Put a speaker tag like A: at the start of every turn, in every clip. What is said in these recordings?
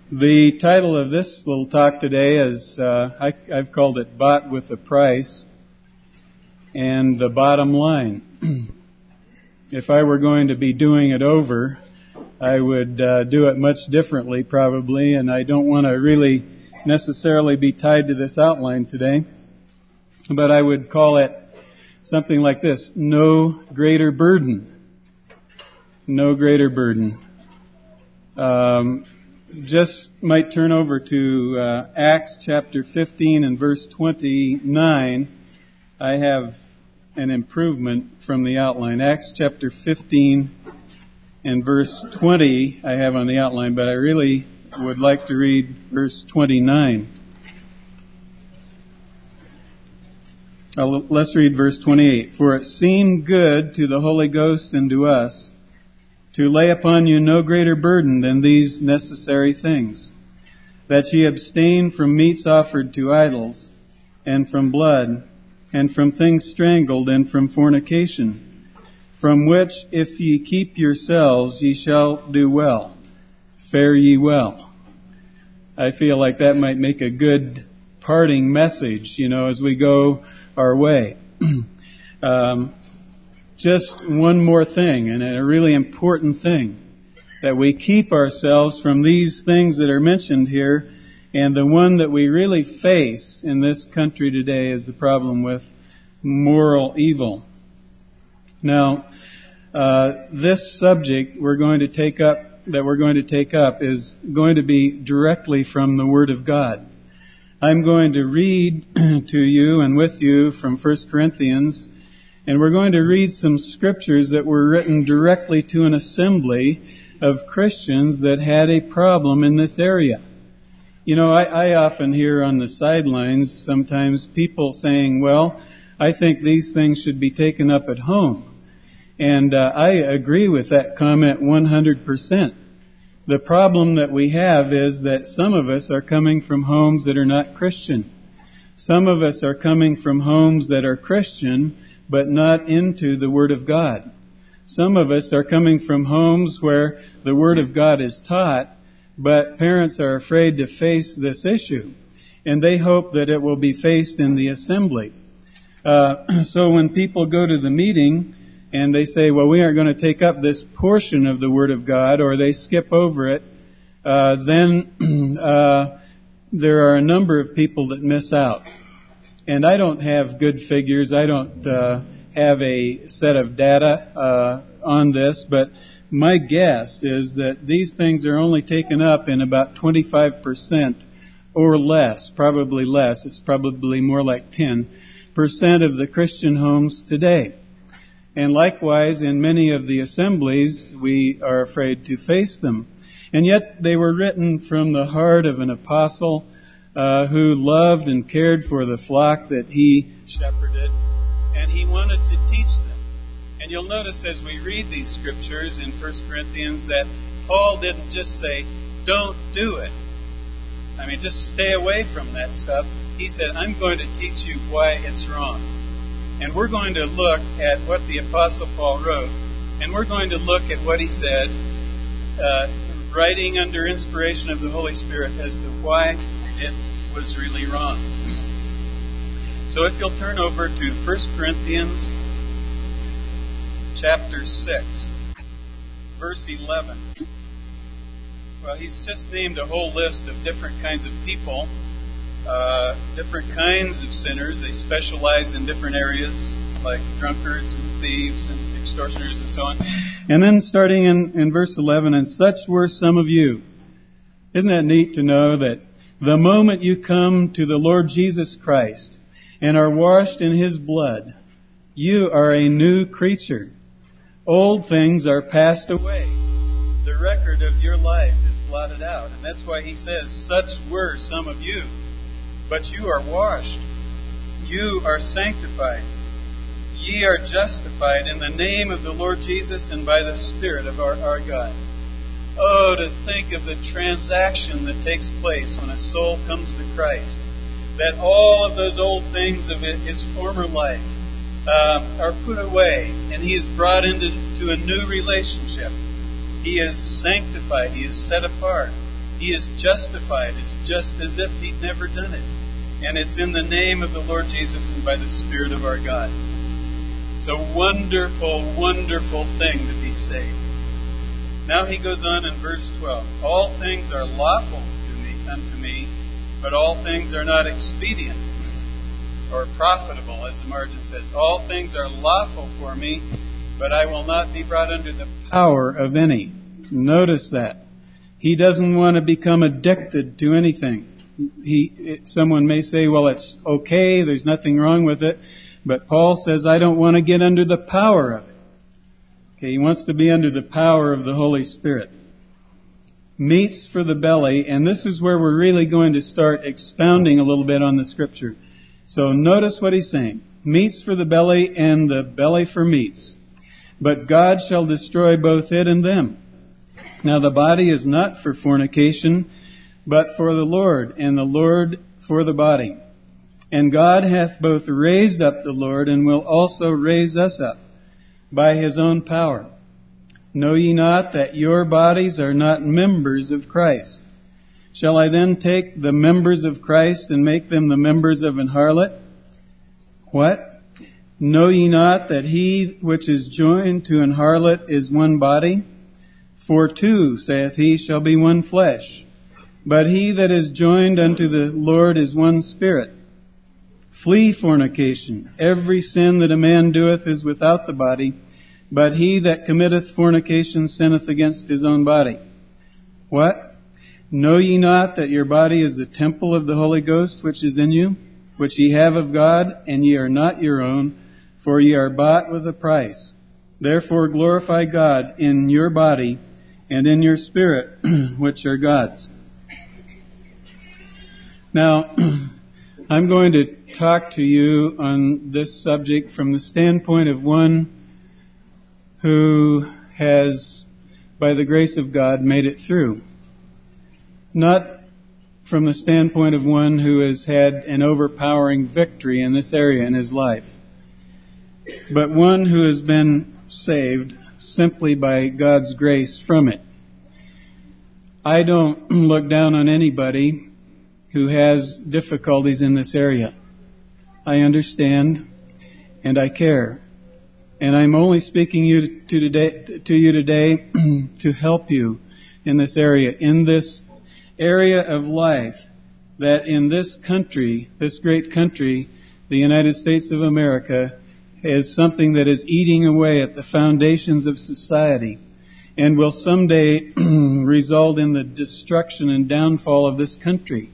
A: The title of this little talk today is, I've called it Bought with a Price and the Bottom Line. If I were going to be doing it over, I would do it much differently probably, and I don't want to really necessarily be tied to this outline today, but I would call it something like this: No Greater Burden. No greater burden. Just might turn over to Acts chapter 15 and verse 29. I have an improvement from the outline. Acts chapter 15 and verse 20 I have on the outline, but I really would like to read verse 29. Let's read verse 28. For it seemed good to the Holy Ghost and to us to lay upon you no greater burden than these necessary things, that ye abstain from meats offered to idols, and from blood, and from things strangled, and from fornication, from which if ye keep yourselves, ye shall do well. Fare ye well. I feel like that might make a good parting message, as we go our way. Just one more thing, and a really important thing, that we keep ourselves from these things that are mentioned here, and the one that we really face in this country today is the problem with moral evil. Now, this subject we're going to take up is going to be directly from the Word of God. I'm going to read to you and with you from 1 Corinthians, and we're going to read some scriptures that were written directly to an assembly of Christians that had a problem in this area. I often hear on the sidelines sometimes people saying, well, I think these things should be taken up at home. And I agree with that comment 100%. The problem that we have is that some of us are coming from homes that are not Christian. Some of us are coming from homes that are Christian, but not into the Word of God. Some of us are coming from homes where the Word of God is taught, but parents are afraid to face this issue, and they hope that it will be faced in the assembly. So when people go to the meeting and they say, well, we aren't going to take up this portion of the Word of God, or they skip over it, then there are a number of people that miss out. And I don't have good figures. I don't have a set of data on this, but my guess is that these things are only taken up in about 25% or less, probably less. It's probably more like 10% of the Christian homes today. And likewise, in many of the assemblies, we are afraid to face them. And yet they were written from the heart of an apostle who loved and cared for the flock that he shepherded, and he wanted to teach them. And you'll notice as we read these scriptures in 1 Corinthians that Paul didn't just say, don't do it. Just stay away from that stuff. He said, I'm going to teach you why it's wrong. And we're going to look at what the Apostle Paul wrote, and we're going to look at what he said, writing under inspiration of the Holy Spirit as to why it was really wrong. So if you'll turn over to 1 Corinthians chapter 6, verse 11. Well, he's just named a whole list of different kinds of people, different kinds of sinners. They specialized in different areas, like drunkards and thieves and extortioners and so on. And then starting in verse 11, and such were some of you. Isn't that neat to know that the moment you come to the Lord Jesus Christ and are washed in His blood, you are a new creature. Old things are passed away. The record of your life is blotted out. And that's why he says, such were some of you. But you are washed. You are sanctified. Ye are justified in the name of the Lord Jesus and by the Spirit of our God. Oh, to think of the transaction that takes place when a soul comes to Christ. That all of those old things of his former life are put away, and he is brought into a new relationship. He is sanctified. He is set apart. he is justified. It's just as if he'd never done it. And it's in the name of the Lord Jesus and by the Spirit of our God. It's a wonderful, wonderful thing to be saved. Now he goes on in verse 12. All things are lawful unto me, but all things are not expedient or profitable, as the margin says. All things are lawful for me, but I will not be brought under the power of any. Notice that. He doesn't want to become addicted to anything. Someone may say, well, it's okay, there's nothing wrong with it. But Paul says, I don't want to get under the power of it. Okay, he wants to be under the power of the Holy Spirit. Meats for the belly, and this is where we're really going to start expounding a little bit on the Scripture. So notice what he's saying. Meats for the belly, and the belly for meats. But God shall destroy both it and them. Now the body is not for fornication, but for the Lord, and the Lord for the body. And God hath both raised up the Lord, and will also raise us up by his own power. Know ye not that your bodies are not members of Christ? Shall I then take the members of Christ and make them the members of an harlot? What? Know ye not that he which is joined to an harlot is one body? For two, saith he, shall be one flesh. But he that is joined unto the Lord is one spirit. Flee fornication. Every sin that a man doeth is without the body, but he that committeth fornication sinneth against his own body. What? Know ye not that your body is the temple of the Holy Ghost which is in you, which ye have of God, and ye are not your own, for ye are bought with a price. Therefore glorify God in your body and in your spirit, which are God's. Now, I'm going to talk to you on this subject from the standpoint of one who has, by the grace of God, made it through. Not from the standpoint of one who has had an overpowering victory in this area in his life, but one who has been saved simply by God's grace from it. I don't look down on anybody who has difficulties in this area. I understand and I care. And I'm only speaking to you today to help you in this area of life, that in this country, this great country, the United States of America, is something that is eating away at the foundations of society and will someday result in the destruction and downfall of this country.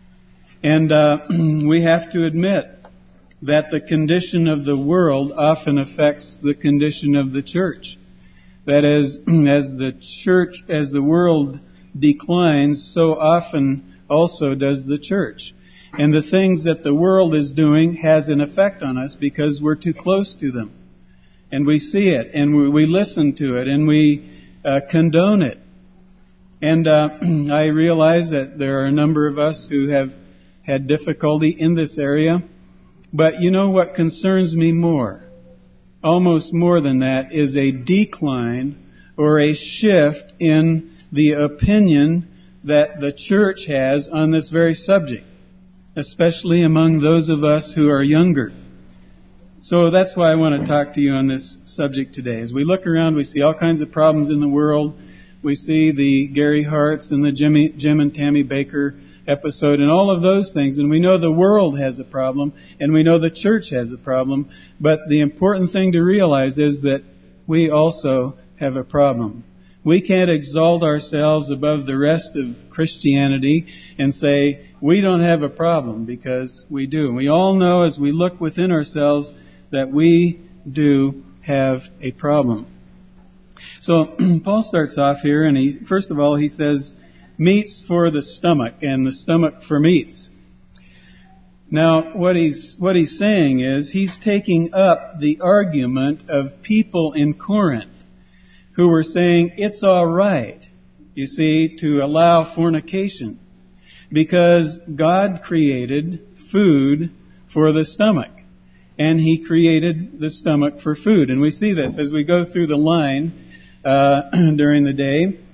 A: And we have to admit that the condition of the world often affects the condition of the church. That is, as the world declines, so often also does the church. And the things that the world is doing has an effect on us because we're too close to them. And we see it, and we listen to it, and we condone it. And I realize that there are a number of us who have had difficulty in this area. But you know what concerns me more, almost more than that, is a decline or a shift in the opinion that the church has on this very subject, especially among those of us who are younger. So that's why I want to talk to you on this subject today. As we look around, we see all kinds of problems in the world. We see the Gary Harts and the Jim and Tammy Baker episode and all of those things. And we know the world has a problem, and we know the church has a problem. But the important thing to realize is that we also have a problem. We can't exalt ourselves above the rest of Christianity and say, we don't have a problem, because we do. And we all know as we look within ourselves that we do have a problem. So Paul starts off here, and first of all he says, meats for the stomach, and the stomach for meats. Now, what he's saying is he's taking up the argument of people in Corinth who were saying it's all right, you see, to allow fornication because God created food for the stomach, and He created the stomach for food. And we see this as we go through the line during the day.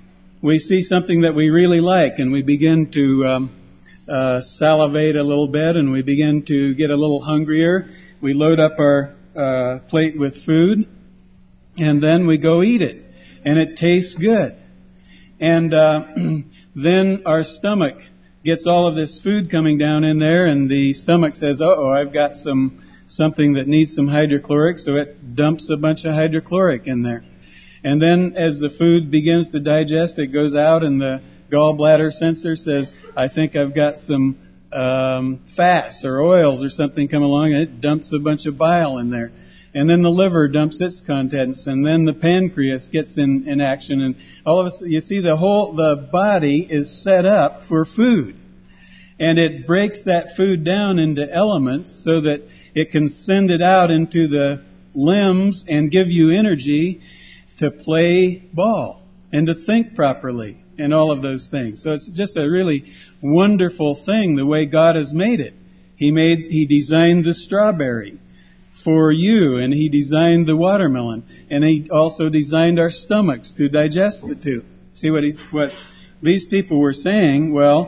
A: we see something that we really like, and we begin to salivate a little bit, and we begin to get a little hungrier. We load up our plate with food, and then we go eat it, and it tastes good. And then our stomach gets all of this food coming down in there, and the stomach says, "Uh-oh, I've got something that needs some hydrochloric," so it dumps a bunch of hydrochloric in there. And then as the food begins to digest, it goes out, and the gallbladder sensor says, "I think I've got some fats or oils or something come along," and it dumps a bunch of bile in there. And then the liver dumps its contents, and then the pancreas gets in action, and all of a sudden, you see the body is set up for food. And it breaks that food down into elements so that it can send it out into the limbs and give you energy to play ball and to think properly and all of those things. So it's just a really wonderful thing the way God has made it. He designed the strawberry for you, and He designed the watermelon, and He also designed our stomachs to digest the two. See what these people were saying? Well,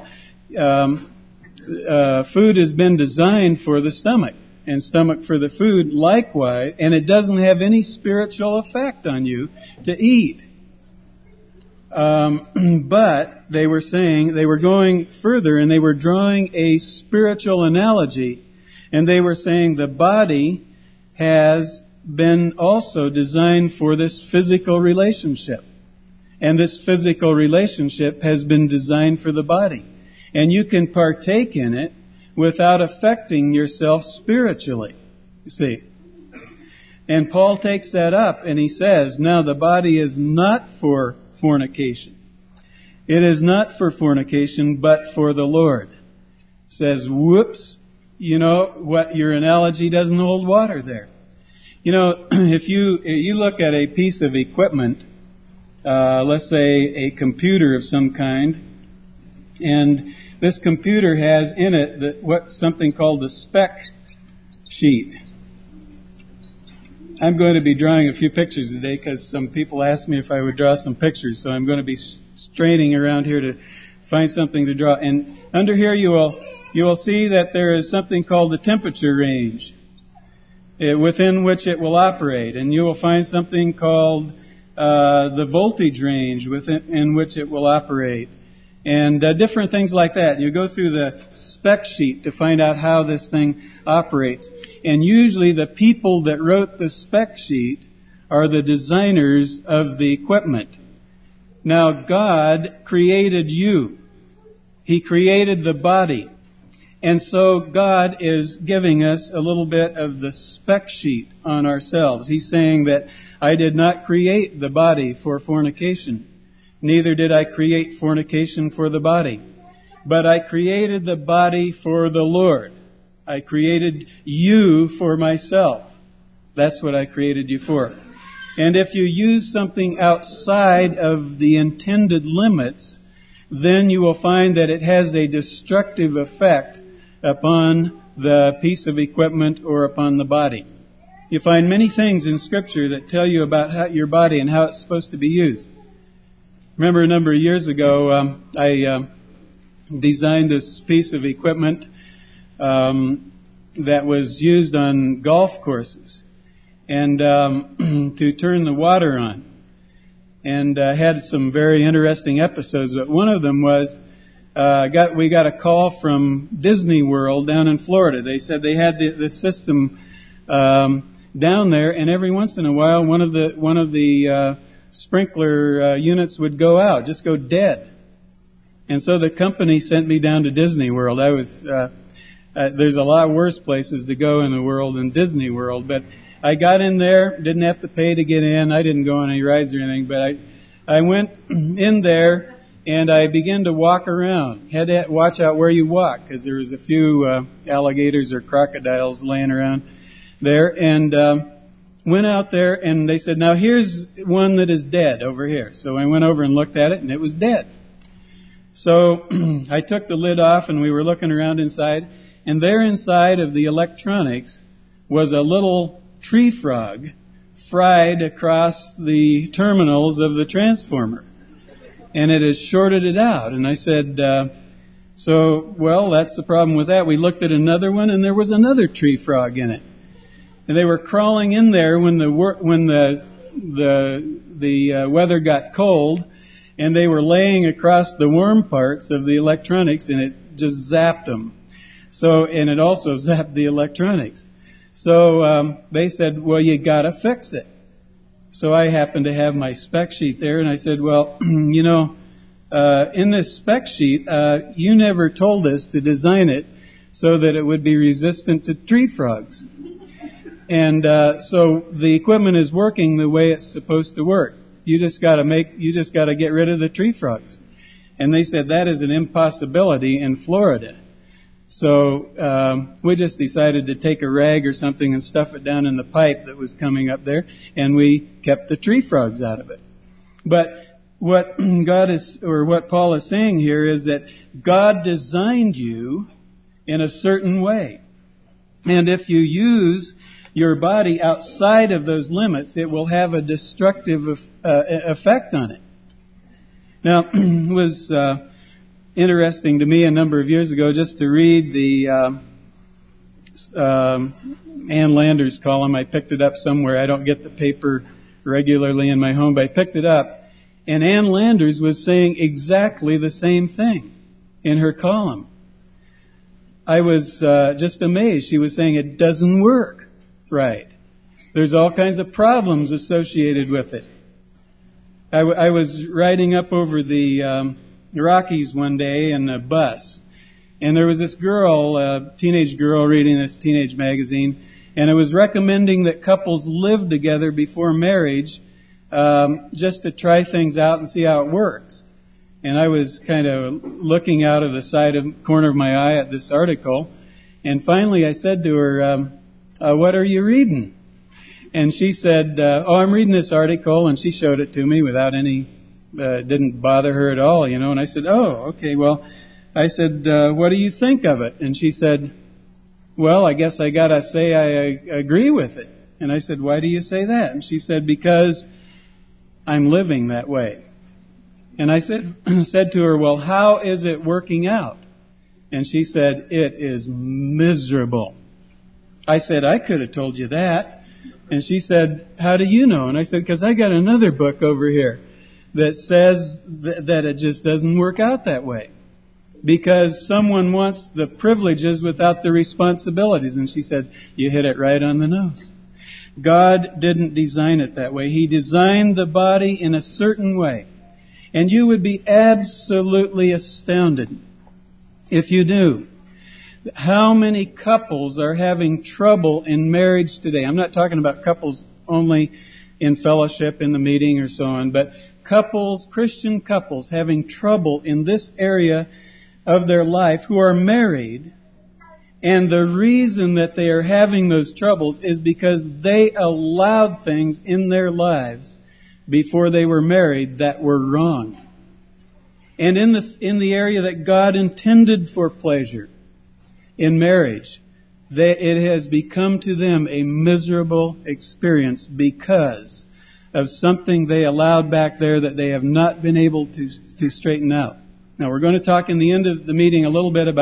A: food has been designed for the stomach, and stomach for the food likewise, and it doesn't have any spiritual effect on you to eat. But they were saying, they were going further, and they were drawing a spiritual analogy, and they were saying the body has been also designed for this physical relationship. And this physical relationship has been designed for the body. And you can partake in it without affecting yourself spiritually. You see. And Paul takes that up and he says, now the body is not for fornication. It is not for fornication, but for the Lord. Says, whoops, you know what, your analogy doesn't hold water there. You know, if you look at a piece of equipment, let's say a computer of some kind, and this computer has in it something called the spec sheet. I'm going to be drawing a few pictures today because some people asked me if I would draw some pictures, so I'm going to be straining around here to find something to draw. And under here you will see that there is something called the temperature range within which it will operate, and you will find something called the voltage range in which it will operate, and different things like that. You go through the spec sheet to find out how this thing operates. And usually the people that wrote the spec sheet are the designers of the equipment. Now God created you. He created the body. And so God is giving us a little bit of the spec sheet on ourselves. He's saying that I did not create the body for fornication. Neither did I create fornication for the body. But I created the body for the Lord. I created you for myself. That's what I created you for. And if you use something outside of the intended limits, then you will find that it has a destructive effect upon the piece of equipment or upon the body. You find many things in Scripture that tell you about your body and how it's supposed to be used. Remember a number of years ago, I designed this piece of equipment that was used on golf courses and to turn the water on. And had some very interesting episodes, but one of them was we got a call from Disney World down in Florida. They said they had the system down there, and every once in a while one of the sprinkler units would go out, just go dead. And so the company sent me down to Disney World. There's a lot worse places to go in the world than Disney World, but I got in there, didn't have to pay to get in. I didn't go on any rides or anything, but I went in there and I began to walk around. Had to watch out where you walk because there was a few alligators or crocodiles laying around there, and went out there and they said, now here's one that is dead over here. So I went over and looked at it and it was dead. So I took the lid off and we were looking around inside, and there inside of the electronics was a little tree frog fried across the terminals of the transformer. and it has shorted it out. And I said, well, that's the problem with that. We looked at another one, and there was another tree frog in it. And they were crawling in there when the weather got cold, and they were laying across the warm parts of the electronics, and it just zapped them. And it also zapped the electronics. So they said, well, you got to fix it. So I happened to have my spec sheet there, and I said, well, in this spec sheet, you never told us to design it so that it would be resistant to tree frogs. And so the equipment is working the way it's supposed to work. You just got to get rid of the tree frogs. And they said that is an impossibility in Florida. So we just decided to take a rag or something and stuff it down in the pipe that was coming up there, and we kept the tree frogs out of it. But what Paul is saying here is that God designed you in a certain way. And if you use your body outside of those limits, it will have a destructive effect on it. Now, it was interesting to me a number of years ago just to read the Ann Landers column. I picked it up somewhere. I don't get the paper regularly in my home, but I picked it up. And Ann Landers was saying exactly the same thing in her column. I was just amazed. She was saying it doesn't work right. There's all kinds of problems associated with it. I was riding up over the Rockies one day in a bus, and there was this girl, a teenage girl, reading this teenage magazine, and it was recommending that couples live together before marriage just to try things out and see how it works. And I was kind of looking out of the corner of my eye at this article, and finally I said to her, what are you reading? And she said, I'm reading this article, and she showed it to me without didn't bother her at all, and I said, oh, okay, well, I said, what do you think of it? And she said, well, I guess I gotta say I agree with it. And I said, why do you say that? And she said, because I'm living that way. And I said to her, well, how is it working out? And she said, it is miserable. I said, I could have told you that. And she said, how do you know? And I said, because I got another book over here that says that it just doesn't work out that way. Because someone wants the privileges without the responsibilities. And she said, you hit it right on the nose. God didn't design it that way. He designed the body in a certain way. And you would be absolutely astounded if you knew how many couples are having trouble in marriage today. I'm not talking about couples only in fellowship, in the meeting or so on, but couples, Christian couples, having trouble in this area of their life who are married. And the reason that they are having those troubles is because they allowed things in their lives before they were married that were wrong. And in the area that God intended for pleasure in marriage, it has become to them a miserable experience because of something they allowed back there that they have not been able to straighten out. Now, we're going to talk in the end of the meeting a little bit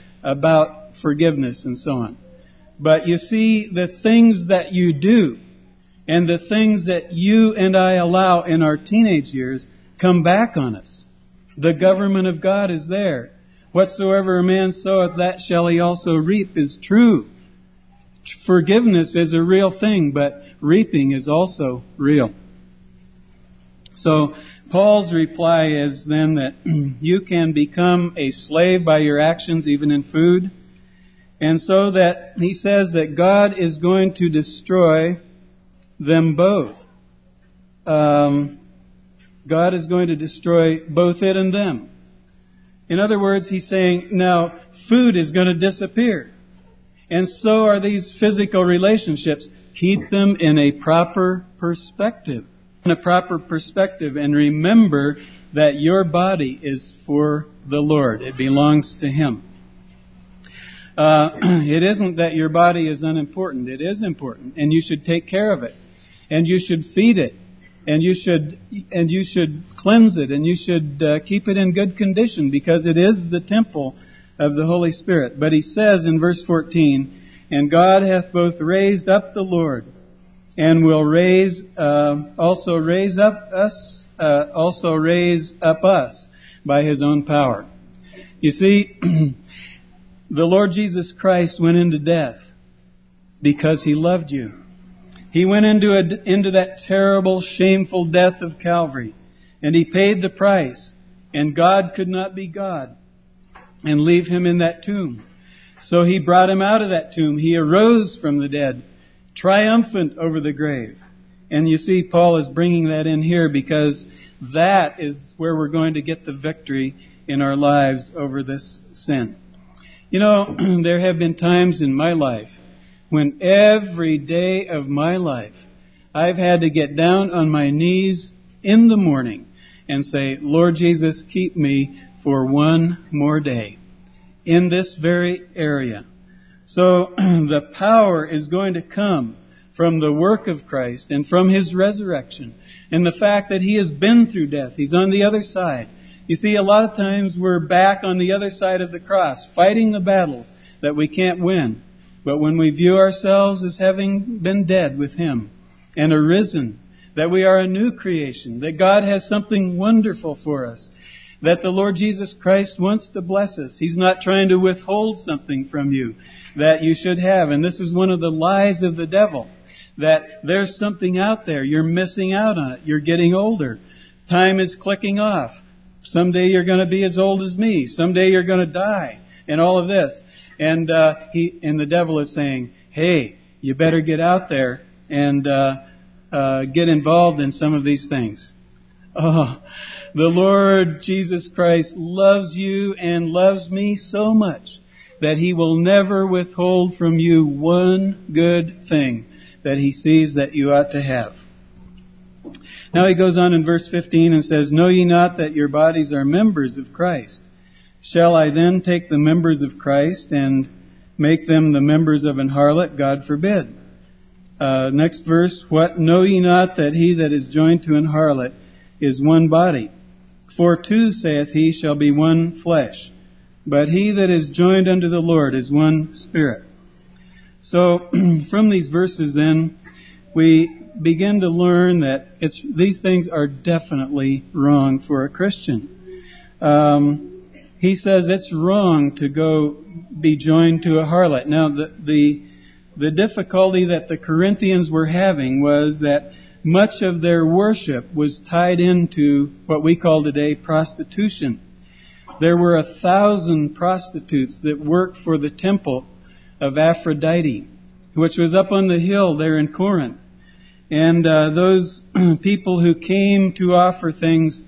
A: about forgiveness and so on. But you see, the things that you do and the things that you and I allow in our teenage years come back on us. The government of God is there. Whatsoever a man soweth, that shall he also reap is true. Forgiveness is a real thing, but reaping is also real. So Paul's reply is then that you can become a slave by your actions, even in food. And so that he says that God is going to destroy them both. God is going to destroy both it and them. In other words, he's saying, now, food is going to disappear. And so are these physical relationships. Keep them in a proper perspective. In a proper perspective. And remember that your body is for the Lord. It belongs to Him. It isn't that your body is unimportant. It is important. And you should take care of it. And you should feed it. and you should cleanse it, and you should keep it in good condition, because it is the temple of the Holy Spirit. But he says in verse 14, "And God hath both raised up the Lord, and will also raise up us by his own power." You see, the Lord Jesus Christ went into death because he loved you. He went into that terrible, shameful death of Calvary, and he paid the price. And God could not be God and leave him in that tomb. So he brought him out of that tomb. He arose from the dead, triumphant over the grave. And you see, Paul is bringing that in here, because that is where we're going to get the victory in our lives over this sin. You know, there have been times in my life when every day of my life I've had to get down on my knees in the morning and say, "Lord Jesus, keep me for one more day in this very area." So the power is going to come from the work of Christ and from his resurrection and the fact that he has been through death. He's on the other side. You see, a lot of times we're back on the other side of the cross, fighting the battles that we can't win. But when we view ourselves as having been dead with him and arisen, that we are a new creation, that God has something wonderful for us, that the Lord Jesus Christ wants to bless us. He's not trying to withhold something from you that you should have. And this is one of the lies of the devil, that there's something out there. You're missing out on it. You're getting older. Time is clicking off. Someday you're going to be as old as me. Someday you're going to die. And all of this. And the devil is saying, "Hey, you better get out there and get involved in some of these things." Oh, the Lord Jesus Christ loves you and loves me so much that he will never withhold from you one good thing that he sees that you ought to have. Now he goes on in verse 15 and says, "Know ye not that your bodies are members of Christ? Shall I then take the members of Christ and make them the members of an harlot? God forbid." Next verse, "What, know ye not that he that is joined to an harlot is one body? For two, saith he, shall be one flesh. But he that is joined unto the Lord is one spirit." So from these verses then, we begin to learn that these things are definitely wrong for a Christian. He says it's wrong to go be joined to a harlot. Now, the difficulty that the Corinthians were having was that much of their worship was tied into what we call today prostitution. There were 1,000 prostitutes that worked for the temple of Aphrodite, which was up on the hill there in Corinth. And those people who came to offer things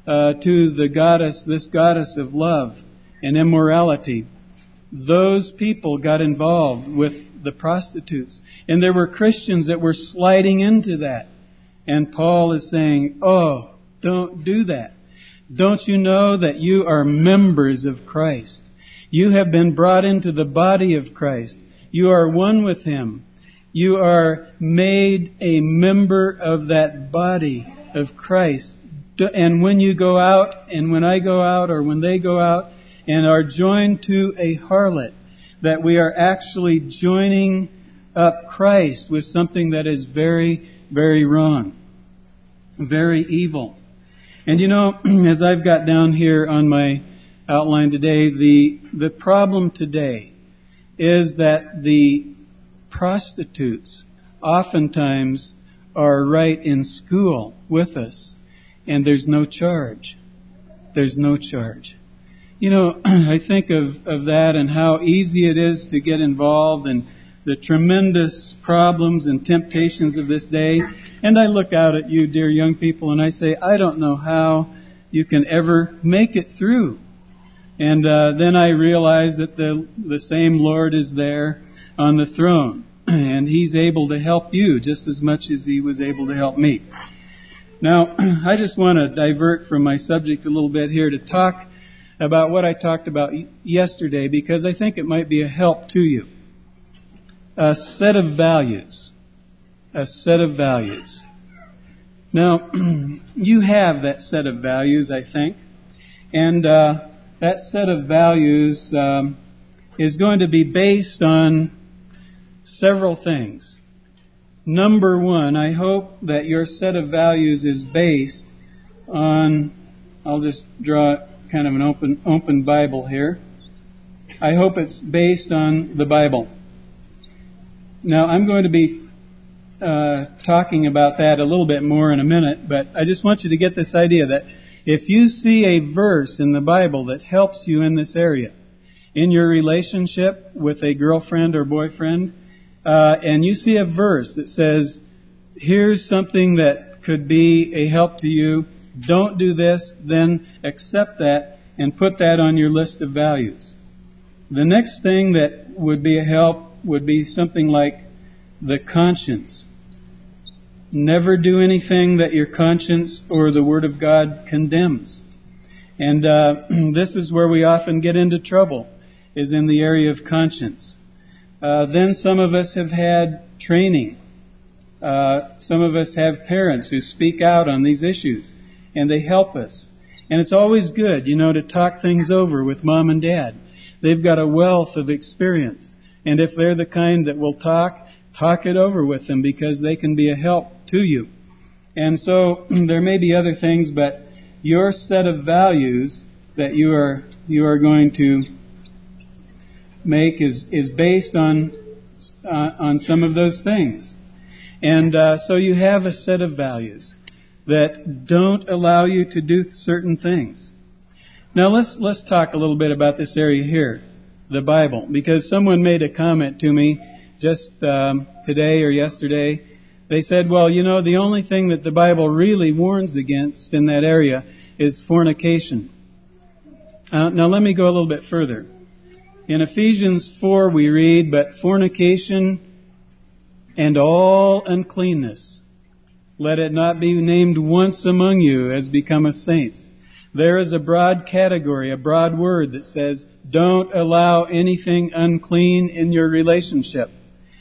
A: to the goddess, this goddess of love and immorality, those people got involved with the prostitutes. And there were Christians that were sliding into that. And Paul is saying, "Oh, don't do that. Don't you know that you are members of Christ? You have been brought into the body of Christ. You are one with him. You are made a member of that body of Christ." And when you go out, and when I go out, or when they go out and are joined to a harlot, that we are actually joining up Christ with something that is very, very wrong, very evil. And you know, as I've got down here on my outline today, the problem today is that the prostitutes oftentimes are right in school with us, and there's no charge. There's no charge. You know, I think of that and how easy it is to get involved and the tremendous problems and temptations of this day. And I look out at you, dear young people, and I say, I don't know how you can ever make it through. And then I realize that the same Lord is there on the throne, and He's able to help you just as much as He was able to help me. Now, I just want to divert from my subject a little bit here to talk about what I talked about yesterday, because I think it might be a help to you. A set of values. A set of values. Now, you have that set of values, I think, and that set of values is going to be based on several things. Number one, I hope that your set of values is based on, I'll just draw kind of an open Bible here. I hope it's based on the Bible. Now, I'm going to be talking about that a little bit more in a minute, but I just want you to get this idea that if you see a verse in the Bible that helps you in this area, in your relationship with a girlfriend or boyfriend, and you see a verse that says, here's something that could be a help to you, don't do this, then accept that and put that on your list of values. The next thing that would be a help would be something like the conscience. Never do anything that your conscience or the Word of God condemns. And this is where we often get into trouble, is in the area of conscience. Then some of us have had training. Some of us have parents who speak out on these issues, and they help us. And it's always good, to talk things over with mom and dad. They've got a wealth of experience. And if they're the kind that will talk it over with them, because they can be a help to you. And so there may be other things, but your set of values that you are going to make is based on some of those things. And so you have a set of values that don't allow you to do certain things. Now let's talk a little bit about this area here, the Bible, because someone made a comment to me just today or yesterday. They said, well, the only thing that the Bible really warns against in that area is fornication. Now let me go a little bit further. In Ephesians 4 we read, but fornication and all uncleanness, let it not be named once among you as becometh saints. There is a broad category, a broad word that says, don't allow anything unclean in your relationship.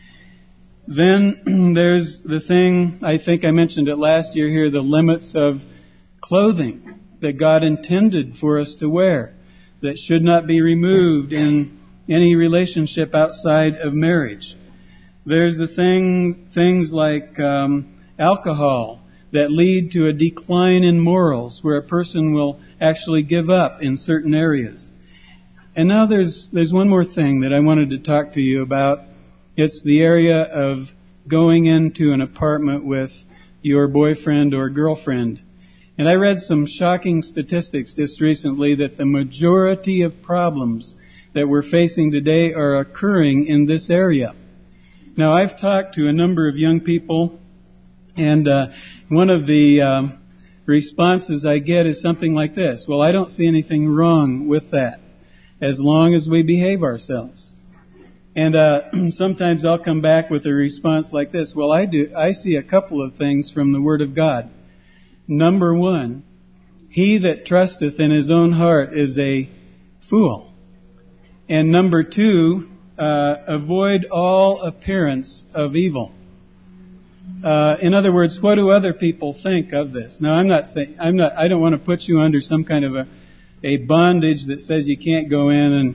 A: Then there's the thing, I think I mentioned it last year here, the limits of clothing that God intended for us to wear, that should not be removed in any relationship outside of marriage. There's the things like alcohol that lead to a decline in morals, where a person will actually give up in certain areas. And now there's one more thing that I wanted to talk to you about. It's the area of going into an apartment with your boyfriend or girlfriend. And I read some shocking statistics just recently that the majority of problems that we're facing today are occurring in this area. Now, I've talked to a number of young people, and one of the responses I get is something like this: well, I don't see anything wrong with that, as long as we behave ourselves. And sometimes I'll come back with a response like this: well, I see a couple of things from the Word of God. Number one, he that trusteth in his own heart is a fool. And number two, avoid all appearance of evil. In other words, what do other people think of this? Now, I don't want to put you under some kind of a bondage that says you can't go in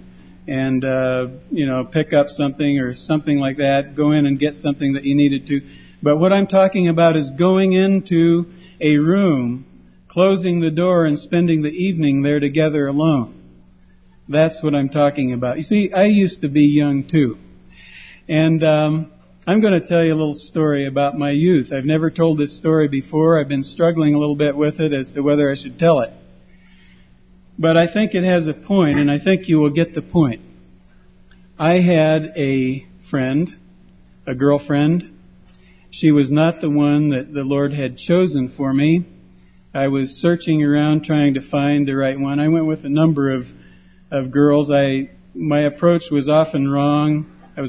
A: and pick up something or something like that. Go in and get something that you needed to. But what I'm talking about is going into a room, closing the door, and spending the evening there together alone. That's what I'm talking about. You see, I used to be young too. And I'm going to tell you a little story about my youth. I've never told this story before. I've been struggling a little bit with it as to whether I should tell it. But I think it has a point, and I think you will get the point. I had a friend, a girlfriend. She was not the one that the Lord had chosen for me. I was searching around trying to find the right one. I went with a number of girls. My approach was often wrong.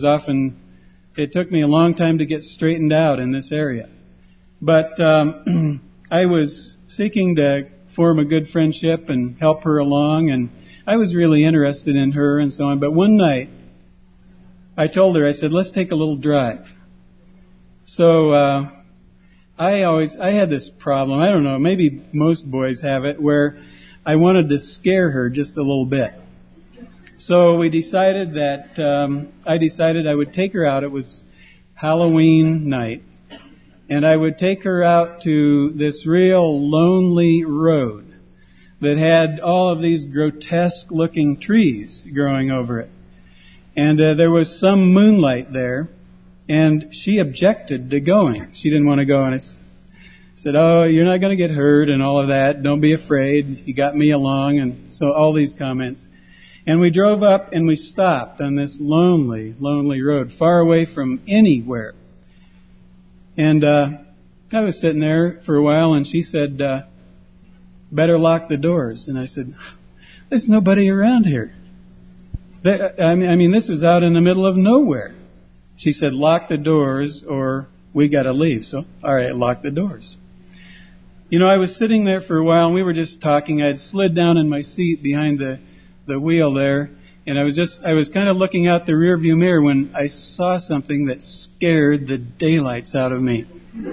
A: It took me a long time to get straightened out in this area. But I was seeking to form a good friendship and help her along, and I was really interested in her and so on. But one night, I told her, I said, let's take a little drive. So I had this problem. I don't know, maybe most boys have it, where I wanted to scare her just a little bit. So we decided that, I would take her out. It was Halloween night. And I would take her out to this real lonely road that had all of these grotesque looking trees growing over it. And there was some moonlight there, and she objected to going. She didn't want to go, and I said, "Oh, you're not going to get hurt and all of that. Don't be afraid. You got me along," and so all these comments. And we drove up and we stopped on this lonely, lonely road, far away from anywhere. And I was sitting there for a while, and she said, "Better lock the doors." And I said, "There's nobody around here. I mean, this is out in the middle of nowhere." She said, "Lock the doors or we got to leave." So, all right, lock the doors. You know, I was sitting there for a while, and we were just talking. I had slid down in my seat behind the wheel there, and I was kind of looking out the rearview mirror when I saw something that scared the daylights out of me.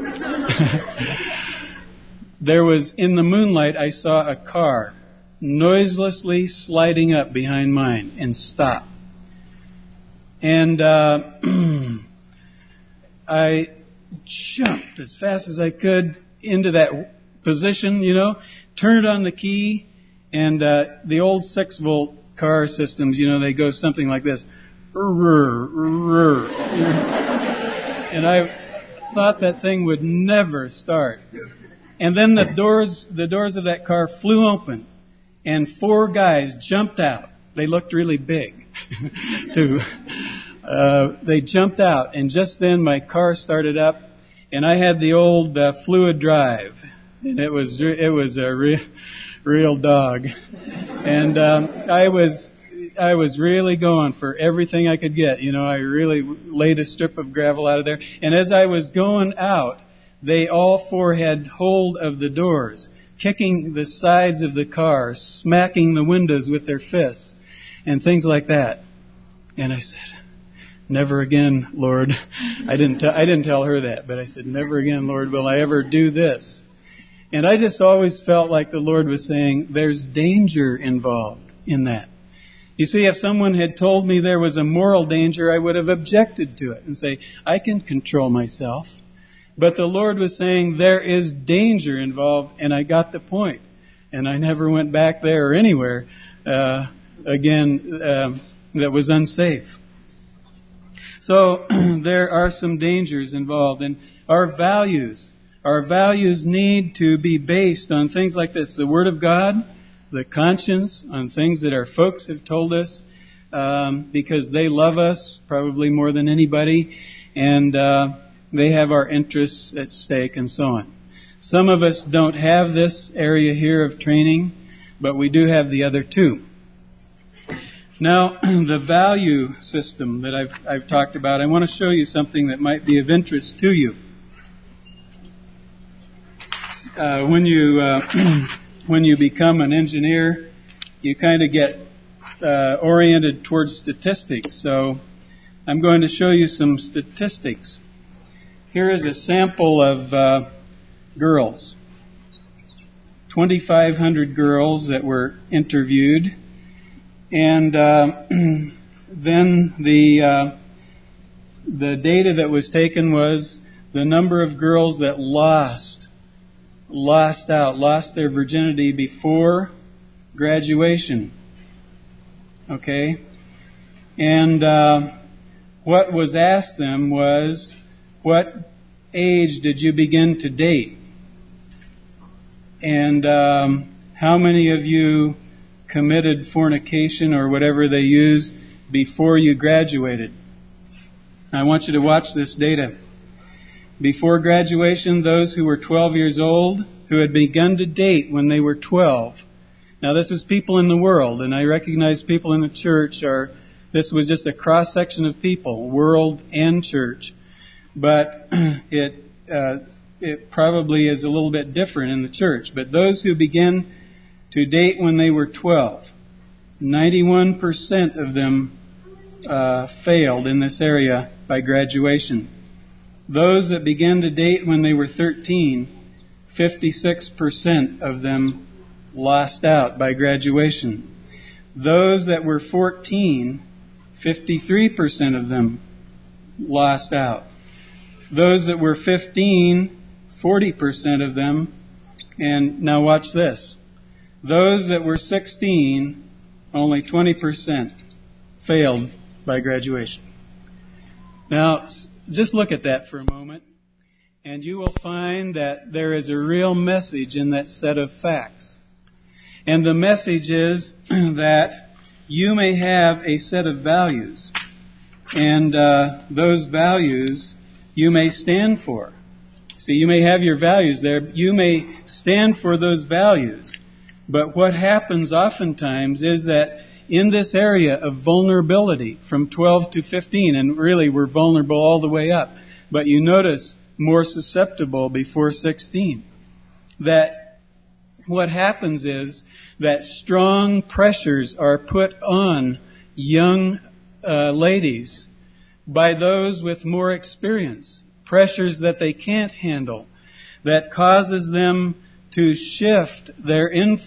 A: There was, in the moonlight, I saw a car noiselessly sliding up behind mine and stop. And I jumped as fast as I could into that position, you know, turned on the key, and the old 6-volt car systems, you know, they go something like this. And I thought that thing would never start. And then the doors of that car flew open, and 4 guys jumped out. They looked really big, too. They jumped out, and just then my car started up, and I had the old fluid drive, and it was a real dog, and I was really going for everything I could get. You know, I really laid a strip of gravel out of there, and as I was going out, they all 4 had hold of the doors, kicking the sides of the car, smacking the windows with their fists, and things like that. And I said, "Never again, Lord." I didn't tell her that, but I said, "Never again, Lord, will I ever do this." And I just always felt like the Lord was saying, there's danger involved in that. You see, if someone had told me there was a moral danger, I would have objected to it and say, I can control myself. But the Lord was saying there is danger involved, and I got the point. And I never went back there or anywhere again that was unsafe. So there are some dangers involved. And our values need to be based on things like this. The Word of God, the conscience, on things that our folks have told us because they love us probably more than anybody, and they have our interests at stake and so on. Some of us don't have this area here of training, but we do have the other two. Now, the value system that I've talked about, I want to show you something that might be of interest to you. When you become an engineer, you kind of get oriented towards statistics. So I'm going to show you some statistics. Here is a sample of girls. 2,500 girls that were interviewed. And then the data that was taken was the number of girls that lost their virginity before graduation. Okay? And what was asked them was, what age did you begin to date? And how many of you committed fornication or whatever they use before you graduated? I want you to watch this data. Before graduation, those who were 12 years old, who had begun to date when they were 12. Now this is people in the world, and I recognize people in the church this was just a cross-section of people, world and church. But it probably is a little bit different in the church. But those who began to date when they were 12, 91% of them failed in this area by graduation. Those that began to date when they were 13, 56% of them lost out by graduation. Those that were 14, 53% of them lost out. Those that were 15, 40% of them, and now watch this. Those that were 16, only 20% failed by graduation. Now, just look at that for a moment, and you will find that there is a real message in that set of facts. And the message is that you may have a set of values, and those values you may stand for. See, you may have your values there. You may stand for those values. But what happens oftentimes is that in this area of vulnerability from 12 to 15, and really we're vulnerable all the way up, but you notice more susceptible before 16, that what happens is that strong pressures are put on young ladies by those with more experience, pressures that they can't handle, that causes them to shift their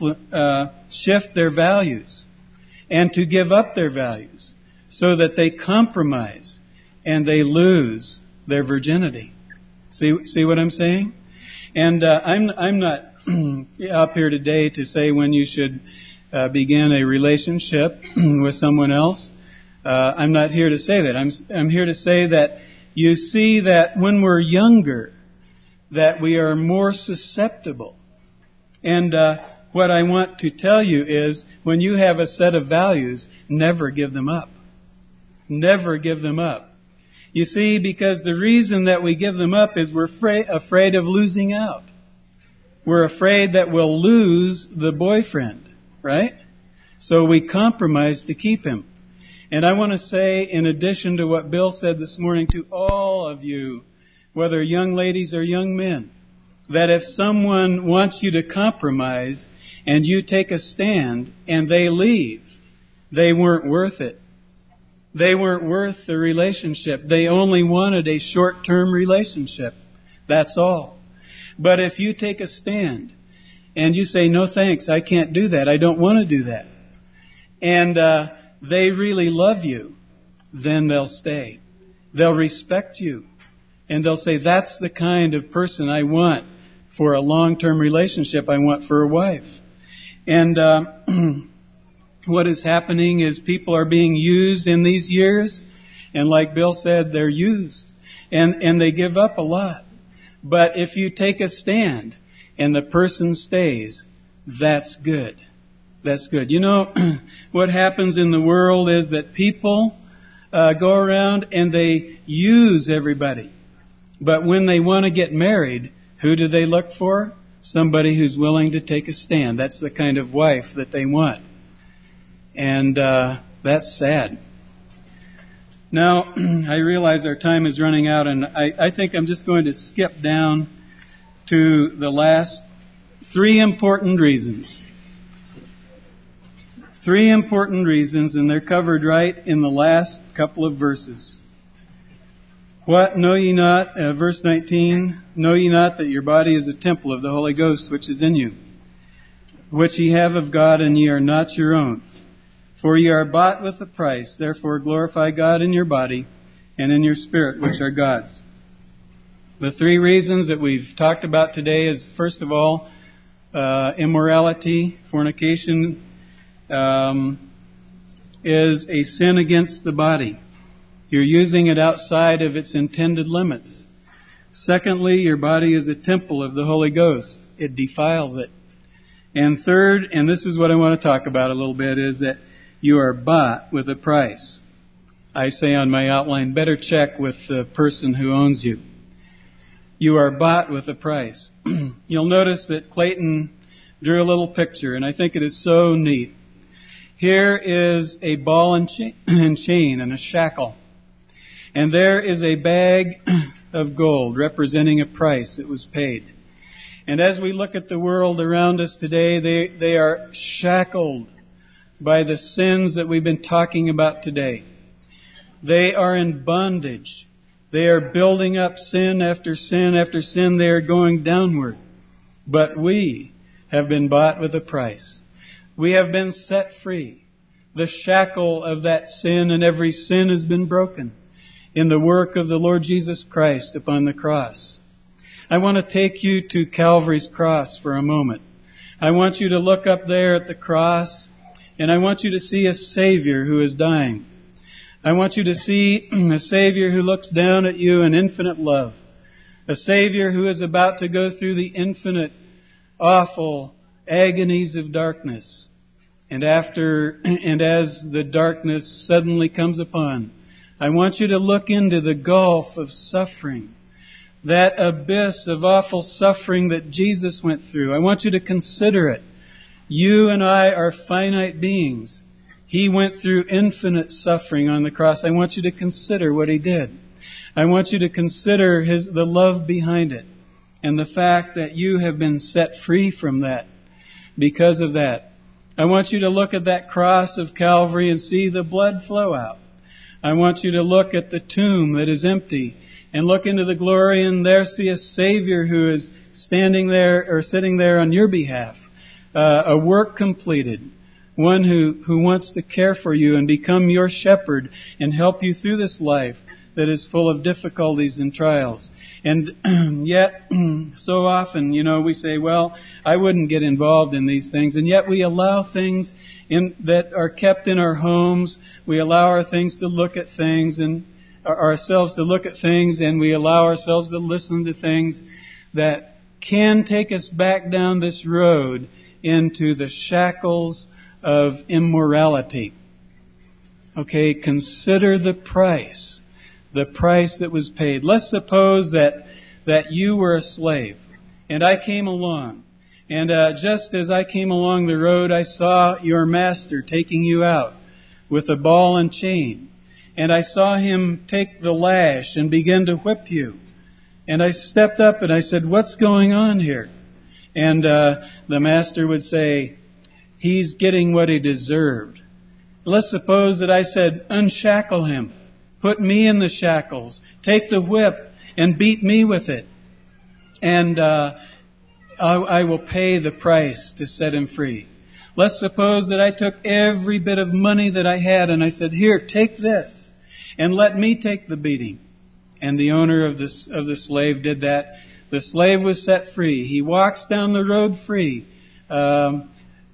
A: shift their values and to give up their values so that they compromise and they lose their virginity. See what I'm saying? And I'm not up here today to say when you should begin a relationship with someone else. I'm not here to say that. I'm here to say that you see that when we're younger, that we are more susceptible. And what I want to tell you is, when you have a set of values, never give them up. Never give them up. You see, because the reason that we give them up is we're afraid of losing out. We're afraid that we'll lose the boyfriend, right? So we compromise to keep him. And I want to say, in addition to what Bill said this morning, to all of you, whether young ladies or young men, that if someone wants you to compromise and you take a stand and they leave, they weren't worth it. They weren't worth the relationship. They only wanted a short-term relationship. That's all. But if you take a stand and you say, no thanks, I can't do that, I don't want to do that, and they really love you, then they'll stay. They'll respect you. And they'll say, that's the kind of person I want for a long-term relationship, I want for a wife. And what is happening is people are being used in these years. And like Bill said, they're used. And they give up a lot. But if you take a stand and the person stays, that's good. That's good. You know, what happens in the world is that people go around and they use everybody. But when they want to get married, who do they look for? Somebody who's willing to take a stand. That's the kind of wife that they want. And that's sad. Now, I realize our time is running out, and I think I'm just going to skip down to the last three important reasons. Three important reasons, and they're covered right in the last couple of verses. What, know ye not, verse 19, know ye not that your body is a temple of the Holy Ghost which is in you, which ye have of God, and ye are not your own? For ye are bought with a price, therefore glorify God in your body and in your spirit, which are God's. The three reasons that we've talked about today is, first of all, immorality, fornication, is a sin against the body. You're using it outside of its intended limits. Secondly, your body is a temple of the Holy Ghost. It defiles it. And third, and this is what I want to talk about a little bit, is that you are bought with a price. I say on my outline, better check with the person who owns you. You are bought with a price. You'll notice that Clayton drew a little picture, and I think it is so neat. Here is a ball and chain and a shackle. And there is a bag of gold representing a price that was paid. And as we look at the world around us today, they are shackled by the sins that we've been talking about today. They are in bondage. They are building up sin after sin after sin. They are going downward. But we have been bought with a price. We have been set free. The shackle of that sin and every sin has been broken in the work of the Lord Jesus Christ upon the cross. I want to take you to Calvary's cross for a moment. I want you to look up there at the cross, and I want you to see a Savior who is dying. I want you to see a Savior who looks down at you in infinite love. A Savior who is about to go through the infinite, awful agonies of darkness. And as the darkness suddenly comes upon, I want you to look into the gulf of suffering, that abyss of awful suffering that Jesus went through. I want you to consider it. You and I are finite beings. He went through infinite suffering on the cross. I want you to consider what He did. I want you to consider the love behind it and the fact that you have been set free from that because of that. I want you to look at that cross of Calvary and see the blood flow out. I want you to look at the tomb that is empty and look into the glory and there see a Savior who is standing there or sitting there on your behalf. A work completed. One who wants to care for you and become your shepherd and help you through this life that is full of difficulties and trials. And yet, so often, we say, well, I wouldn't get involved in these things. And yet we allow things that are kept in our homes. We allow our things to look at things and ourselves to look at things, and we allow ourselves to listen to things that can take us back down this road into the shackles of immorality. Okay, consider the price that was paid. Let's suppose that you were a slave, and I came along, and just as I came along the road, I saw your master taking you out with a ball and chain. And I saw him take the lash and begin to whip you. And I stepped up and I said, what's going on here? And the master would say, he's getting what he deserved. Let's suppose that I said, unshackle him. Put me in the shackles. Take the whip and beat me with it. And I will pay the price to set him free. Let's suppose that I took every bit of money that I had and I said, here, take this and let me take the beating. And the owner of the slave did that. The slave was set free. He walks down the road free. Let's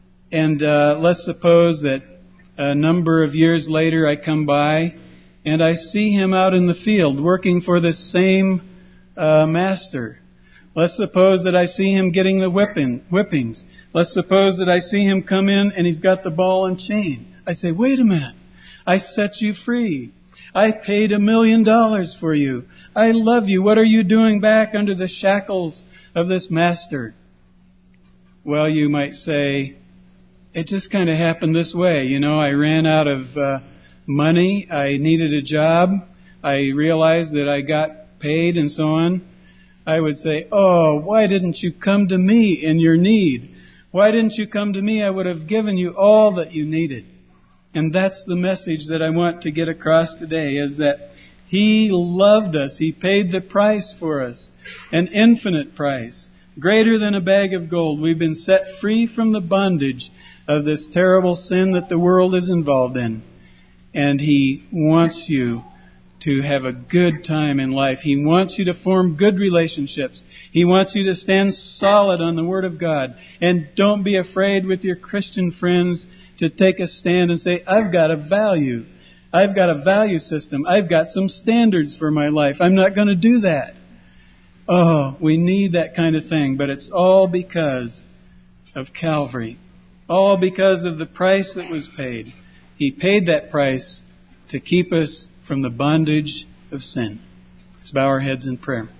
A: suppose that a number of years later I come by and I see him out in the field working for the same master. Let's suppose that I see him getting the whippings. Let's suppose that I see him come in and he's got the ball and chain. I say, wait a minute. I set you free. I paid $1 million for you. I love you. What are you doing back under the shackles of this master? Well, you might say, it just kind of happened this way. I ran out of money. I needed a job. I realized that I got paid and so on. I would say, oh, why didn't you come to me in your need? Why didn't you come to me? I would have given you all that you needed. And that's the message that I want to get across today, is that He loved us. He paid the price for us, an infinite price, greater than a bag of gold. We've been set free from the bondage of this terrible sin that the world is involved in. And He wants you to have a good time in life. He wants you to form good relationships. He wants you to stand solid on the Word of God. And don't be afraid with your Christian friends to take a stand and say, I've got a value. I've got a value system. I've got some standards for my life. I'm not going to do that. Oh, we need that kind of thing. But it's all because of Calvary. All because of the price that was paid. He paid that price to keep us from the bondage of sin. Let's bow our heads in prayer.